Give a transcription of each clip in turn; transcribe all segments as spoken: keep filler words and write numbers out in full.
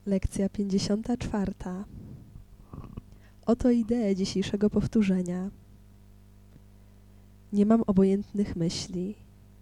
Lekcja pięćdziesiąta czwarta. Oto idee dzisiejszego powtórzenia. Nie mam obojętnych myśli.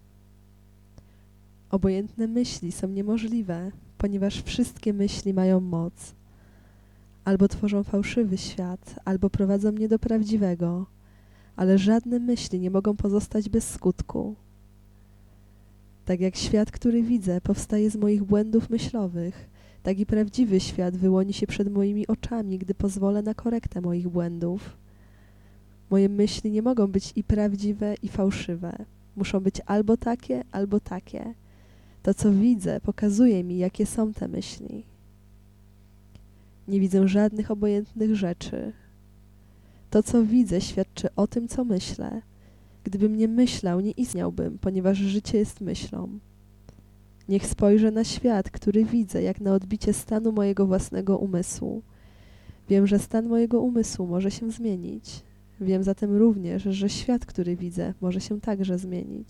Obojętne myśli są niemożliwe, ponieważ wszystkie myśli mają moc. Albo tworzą fałszywy świat, albo prowadzą mnie do prawdziwego, ale żadne myśli nie mogą pozostać bez skutku. Tak jak świat, który widzę, powstaje z moich błędów myślowych, tak i prawdziwy świat wyłoni się przed moimi oczami, gdy pozwolę na korektę moich błędów. Moje myśli nie mogą być i prawdziwe, i fałszywe. Muszą być albo takie, albo takie. To, co widzę, pokazuje mi, jakie są te myśli. Nie widzę żadnych obojętnych rzeczy. To, co widzę, świadczy o tym, co myślę. Gdybym nie myślał, nie istniałbym, ponieważ życie jest myślą. Niech spojrzę na świat, który widzę, jak na odbicie stanu mojego własnego umysłu. Wiem, że stan mojego umysłu może się zmienić. Wiem zatem również, że świat, który widzę, może się także zmienić.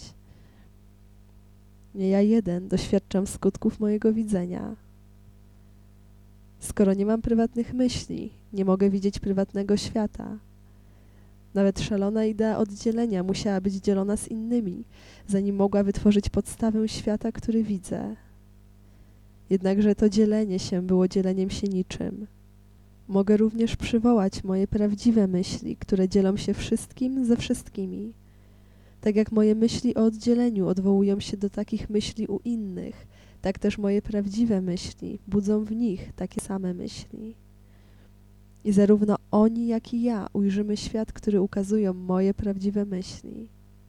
Nie ja jeden doświadczam skutków mojego widzenia. Skoro nie mam prywatnych myśli, nie mogę widzieć prywatnego świata. Nawet szalona idea oddzielenia musiała być dzielona z innymi, zanim mogła wytworzyć podstawę świata, który widzę. Jednakże to dzielenie się było dzieleniem się niczym. Mogę również przywołać moje prawdziwe myśli, które dzielą się wszystkim ze wszystkimi. Tak jak moje myśli o oddzieleniu odwołują się do takich myśli u innych, tak też moje prawdziwe myśli budzą w nich takie same myśli. I zarówno oni, jak i ja ujrzymy świat, który ukazują moje prawdziwe myśli.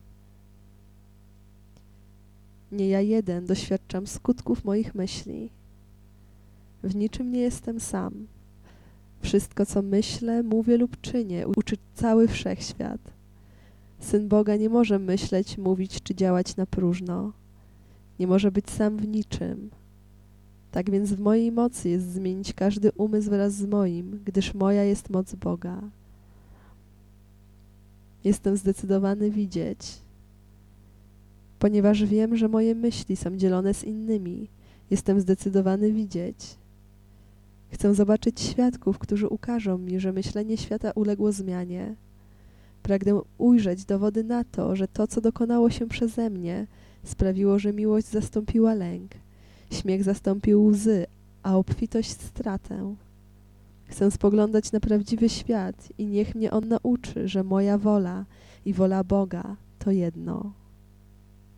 Nie ja jeden doświadczam skutków moich myśli. W niczym nie jestem sam. Wszystko, co myślę, mówię lub czynię, uczy cały wszechświat. Syn Boga nie może myśleć, mówić czy działać na próżno. Nie może być sam w niczym. Tak więc w mojej mocy jest zmienić każdy umysł wraz z moim, gdyż moja jest moc Boga. Jestem zdecydowany widzieć. Ponieważ wiem, że moje myśli są dzielone z innymi, jestem zdecydowany widzieć. Chcę zobaczyć świadków, którzy ukażą mi, że myślenie świata uległo zmianie. Pragnę ujrzeć dowody na to, że to, co dokonało się przeze mnie, sprawiło, że miłość zastąpiła lęk, śmiech zastąpił łzy, a obfitość stratę. Chcę spoglądać na prawdziwy świat i niech mnie on nauczy, że moja wola i wola Boga to jedno.